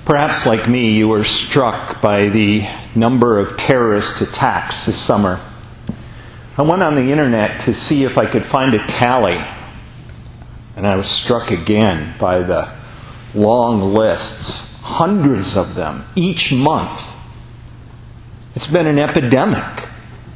Perhaps like me, you were struck by the number of terrorist attacks this summer. I went on the internet to see if I could find a tally, and I was struck again by the long lists, hundreds of them each month. It's been an epidemic.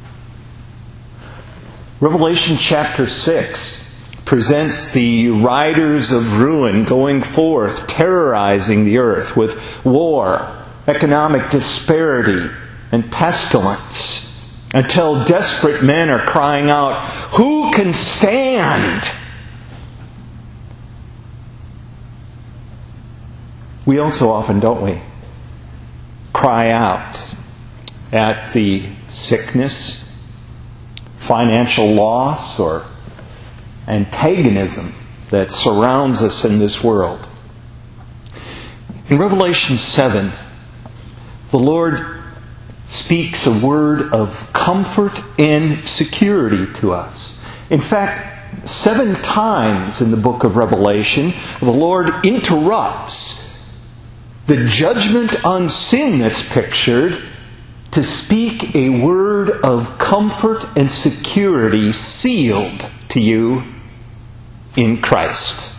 Revelation chapter 6 presents the riders of ruin going forth, terrorizing the earth with war, economic disparity, and pestilence, until desperate men are crying out, "Who can stand?" We also often, don't we, cry out at the sickness, financial loss, or antagonism that surrounds us in this world. In Revelation 7, the Lord speaks a word of comfort and security to us. In fact, 7 times in the book of Revelation, the Lord interrupts the judgment on sin that's pictured to speak a word of comfort and security sealed to you in Christ.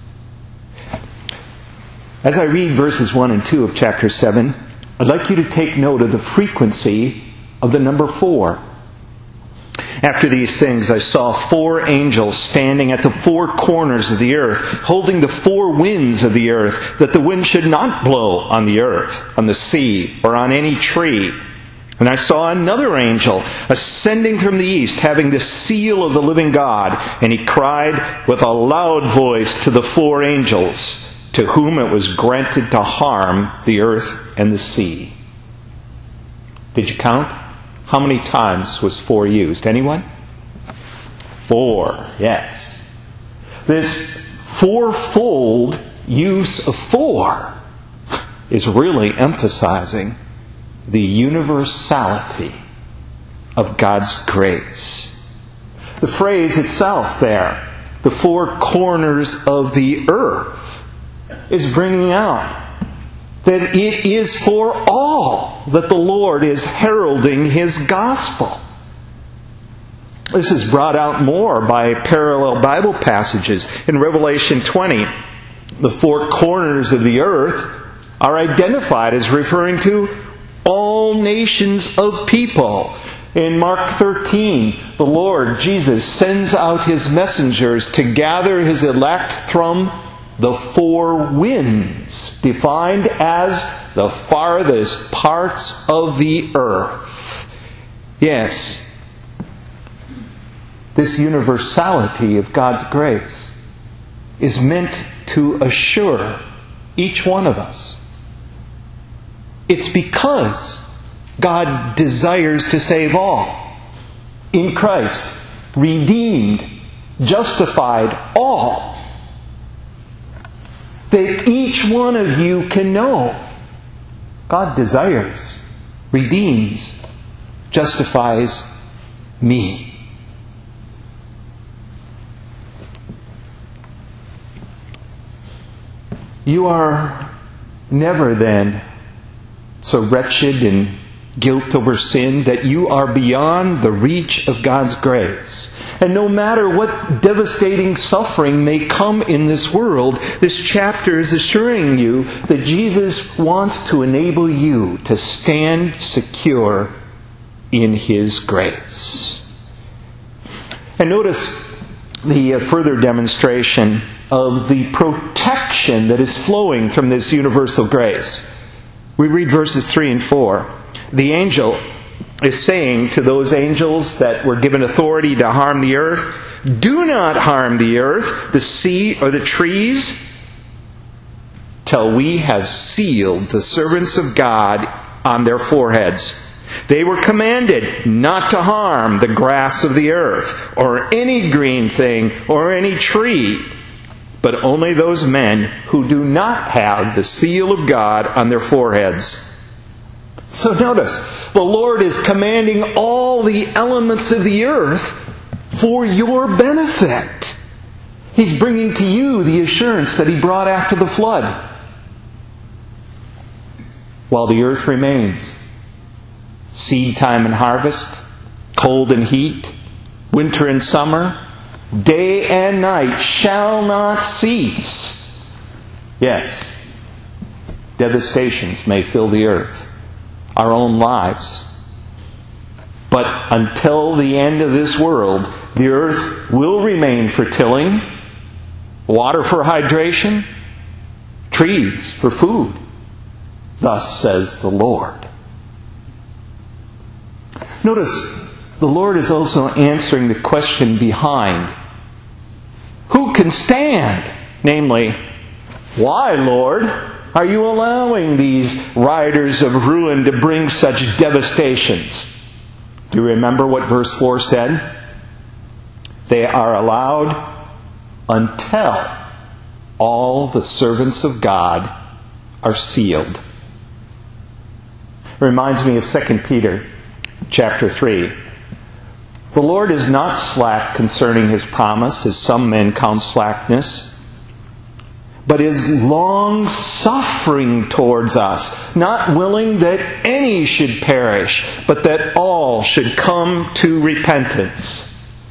As I read verses 1 and 2 of chapter 7, I'd like you to take note of the frequency of the number 4. After these things, I saw 4 angels standing at the 4 corners of the earth, holding the 4 winds of the earth, that the wind should not blow on the earth, on the sea, or on any tree. And I saw another angel ascending from the east, having the seal of the living God. And he cried with a loud voice to the 4 angels, to whom it was granted to harm the earth and the sea. Did you count? How many times was 4 used? Anyone? 4, yes. This fourfold use of 4 is really emphasizing the universality of God's grace. The phrase itself there, the 4 corners of the earth, is bringing out that it is for all that the Lord is heralding His gospel. This is brought out more by parallel Bible passages. In Revelation 20, the 4 corners of the earth are identified as referring to all nations of people. In Mark 13, the Lord Jesus sends out His messengers to gather His elect from the 4 winds, defined as the farthest parts of the earth. Yes, this universality of God's grace is meant to assure each one of us. It's because God desires to save all. In Christ, redeemed, justified all. That each one of you can know God desires, redeems, justifies me. You are never then so wretched in guilt over sin that you are beyond the reach of God's grace. And no matter what devastating suffering may come in this world, this chapter is assuring you that Jesus wants to enable you to stand secure in His grace. And notice the further demonstration of the protection that is flowing from this universal grace. We read verses 3 and 4. The angel is saying to those angels that were given authority to harm the earth, "Do not harm the earth, the sea, or the trees, till we have sealed the servants of God on their foreheads. They were commanded not to harm the grass of the earth, or any green thing, or any tree, but only those men who do not have the seal of God on their foreheads." So notice, the Lord is commanding all the elements of the earth for your benefit. He's bringing to you the assurance that He brought after the flood. while the earth remains. Seed time and harvest, cold and heat, winter and summer, day and night shall not cease. Yes, devastations may fill the earth, our own lives. But until the end of this world, the earth will remain for tilling, water for hydration, trees for food. Thus says the Lord. Notice, the Lord is also answering the question behind. Who can stand? Namely, why, Lord, are you allowing these riders of ruin to bring such devastations? Do you remember what verse 4 said? They are allowed until all the servants of God are sealed. It reminds me of 2 Peter chapter 3. The Lord is not slack concerning His promise, as some men count slackness, but is long-suffering towards us, not willing that any should perish, but that all should come to repentance.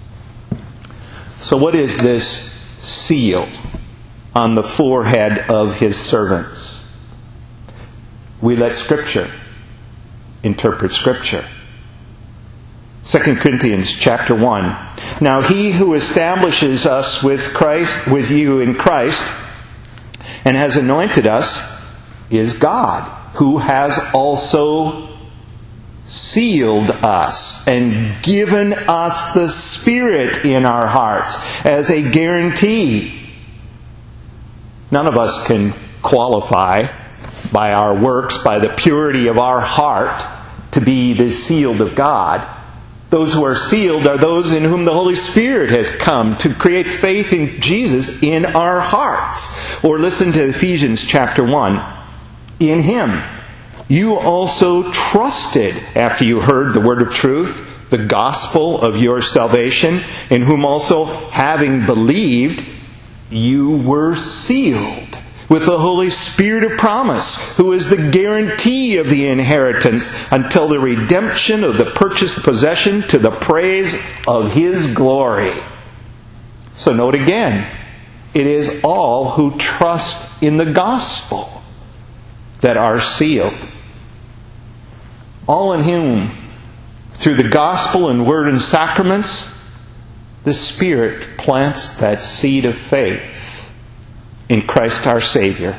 So what is this seal on the forehead of His servants? We let Scripture interpret Scripture. 2 Corinthians chapter 1. Now He who establishes us with you in Christ, and has anointed us, is God, who has also sealed us and given us the Spirit in our hearts as a guarantee. None of us can qualify by our works, by the purity of our heart, to be the sealed of God. Those who are sealed are those in whom the Holy Spirit has come to create faith in Jesus in our hearts. Or listen to Ephesians chapter 1. In Him you also trusted after you heard the word of truth, the gospel of your salvation, in whom also, having believed, you were sealed with the Holy Spirit of promise, who is the guarantee of the inheritance until the redemption of the purchased possession to the praise of His glory. So note again, it is all who trust in the gospel that are sealed. All in whom, through the gospel and word and sacraments, the Spirit plants that seed of faith in Christ our Savior.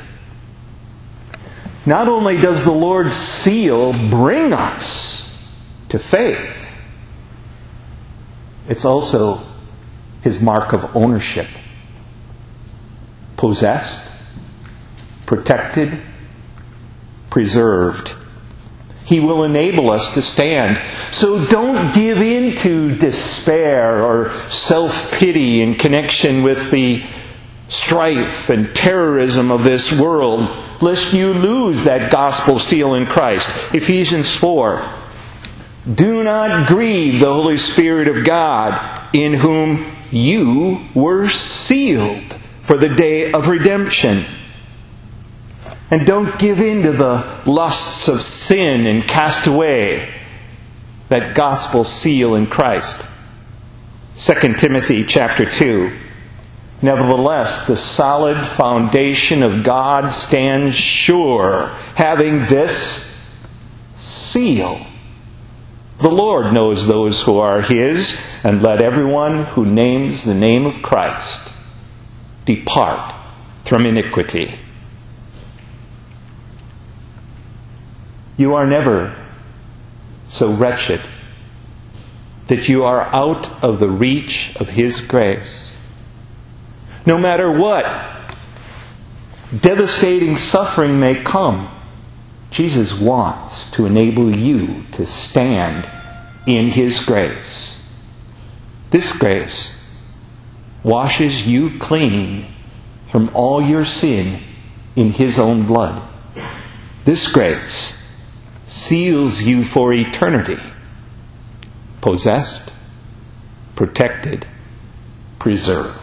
Not only does the Lord's seal bring us to faith, it's also His mark of ownership. Possessed, protected, preserved. He will enable us to stand. So don't give in to despair or self-pity in connection with the strife and terrorism of this world, lest you lose that gospel seal in Christ. Ephesians 4. Do not grieve the Holy Spirit of God, in whom you were sealed for the day of redemption. And don't give in to the lusts of sin and cast away that gospel seal in Christ. 2 Timothy chapter 2. Nevertheless, the solid foundation of God stands sure, having this seal. The Lord knows those who are His, and let everyone who names the name of Christ depart from iniquity. You are never so wretched that you are out of the reach of His grace. No matter what devastating suffering may come, Jesus wants to enable you to stand in His grace. This grace washes you clean from all your sin in His own blood. This grace seals you for eternity, possessed, protected, preserved.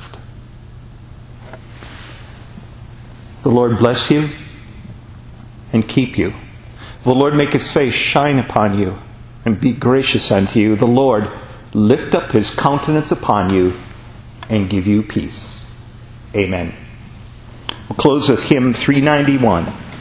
The Lord bless you and keep you. The Lord make his face shine upon you and be gracious unto you. The Lord lift up his countenance upon you and give you peace. Amen. We'll close with hymn 391.